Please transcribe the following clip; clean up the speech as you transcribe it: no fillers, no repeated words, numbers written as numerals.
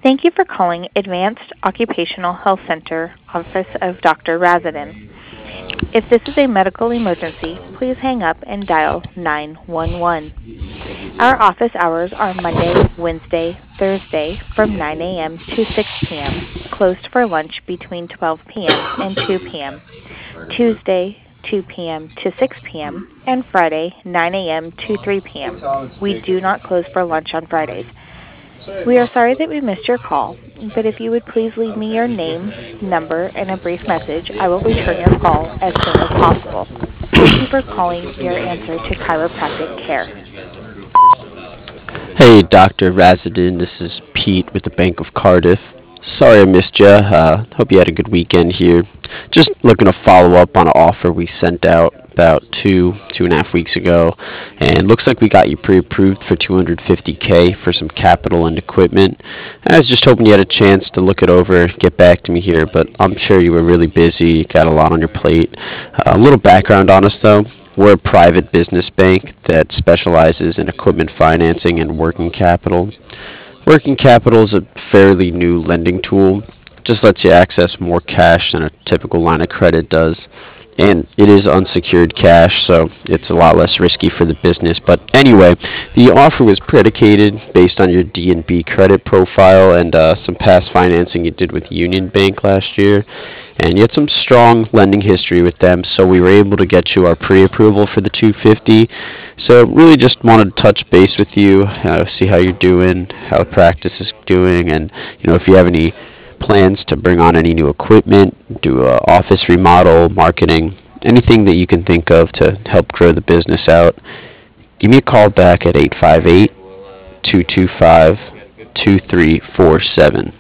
Thank you for calling Advanced Occupational Health Center, Office of Dr. Razadin. If this is a medical emergency, please hang up and dial 911. Our office hours are Monday, Wednesday, Thursday from 9 a.m. to 6 p.m., closed for lunch between 12 p.m. and 2 p.m., Tuesday, 2 p.m. to 6 p.m., and Friday, 9 a.m. to 3 p.m. We do not close for lunch on Fridays. We are sorry that we missed your call, but if you would please leave me your name, number, and a brief message, I will return your call as soon as possible. Thank you for calling your answer to chiropractic care. Hey, Dr. Razadin, this is Pete with the Bank of Cardiff. Sorry I missed you. Hope you had a good weekend here. Just looking to follow up on an offer we sent out about 2.5 weeks ago, and looks like we got you pre-approved for 250K for some capital and equipment. I was just hoping you had a chance to look it over, get back to me here, but I'm sure you were really busy, got a lot on your plate. A little background on us though. We're a private business bank that specializes in equipment financing and working capital. Working capital is a fairly new lending tool. Just lets you access more cash than a typical line of credit does. And it is unsecured cash, so it's a lot less risky for the business. But anyway, the offer was predicated based on your D&B credit profile and some past financing you did with Union Bank last year. And you had some strong lending history with them, so we were able to get you our pre-approval for the 250. So really just wanted to touch base with you, see how you're doing, how the practice is doing, and if you have any plans to bring on any new equipment, do a office remodel, marketing, anything that you can think of to help grow the business out. Give me a call back at 858-225-2347.